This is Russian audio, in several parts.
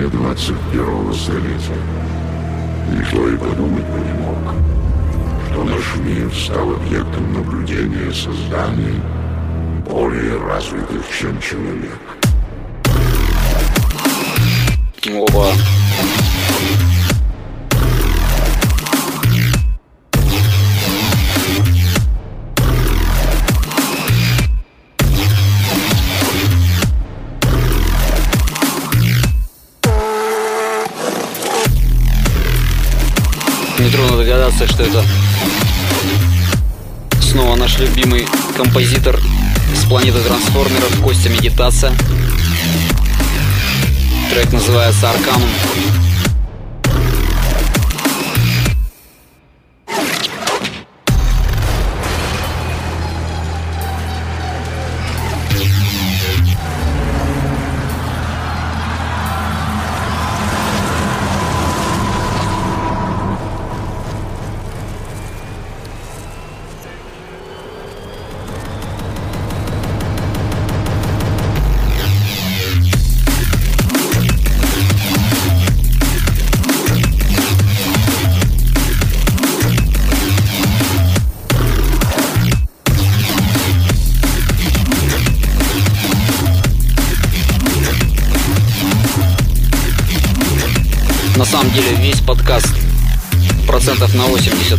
вне 21-го столетия. Никто и подумать бы не мог, что наш мир стал объектом наблюдения созданий более развитых, чем человек. Опа. Нетрудно догадаться, что это снова наш любимый композитор с планеты трансформеров Костя Медитация. Трек называется «Арканум». На самом деле весь подкаст процентов на 80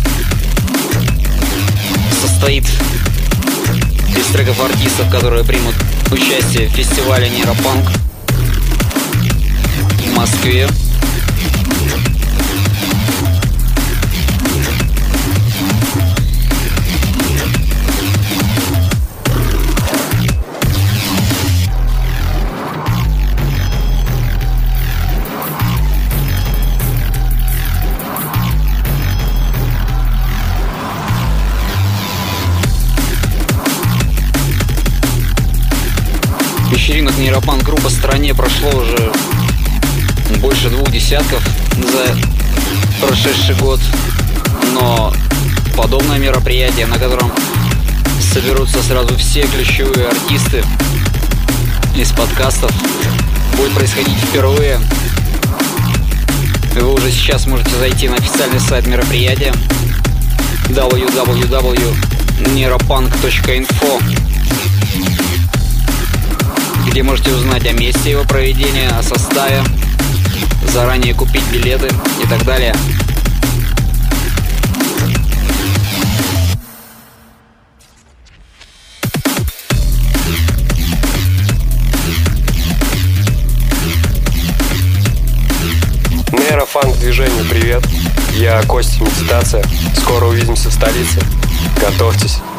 состоит из треков артистов, которые примут участие в фестивале Нейропанк в Москве. Вечеринок Нейропанк Групп по стране прошло уже больше 2 десятков за прошедший год, но подобное мероприятие, на котором соберутся сразу все ключевые артисты из подкастов, будет происходить впервые. Вы уже сейчас можете зайти на официальный сайт мероприятия www.neuropunk.info, где можете узнать о месте его проведения, о составе, заранее купить билеты и так далее. Нейрофанк движению привет. Я Костя Медитация. Скоро увидимся в столице. Готовьтесь.